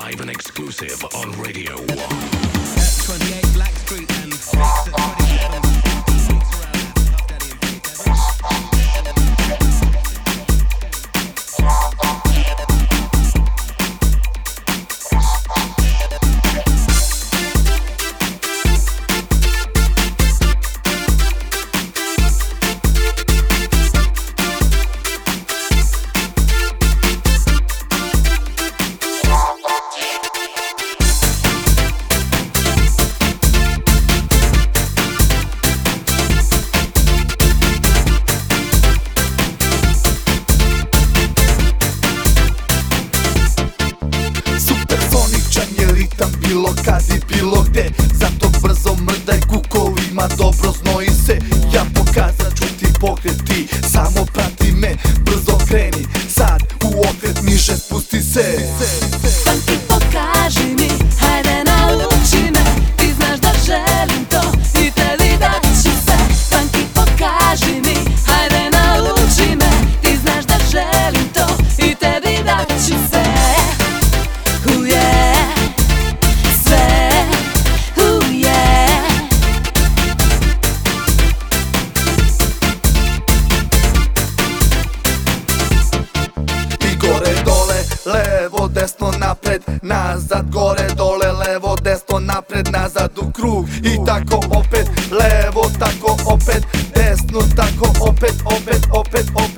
live and exclusive on Radio 1. 28 Black Street and 27. Bilo kad i bilo gde, zato brzo mrdaj kukovima, dobro znoji se. Ja pokazat ću ti pokret, ti samo prati me. Brzo kreni, sad u okret niže spusti se. Pa ti pokaži mi, hajde nauči me. Ti znaš da želim to i tebi dat ću se. Pa ti pokaži mi, hajde nauči me. Ti znaš da želim to i tebi dat ću se. Levo, desno, napred, nazad, gore, dole, levo, desno, napred, nazad, u krug. I tako opet, levo, tako opet, desno, tako opet, opet, opet, opet.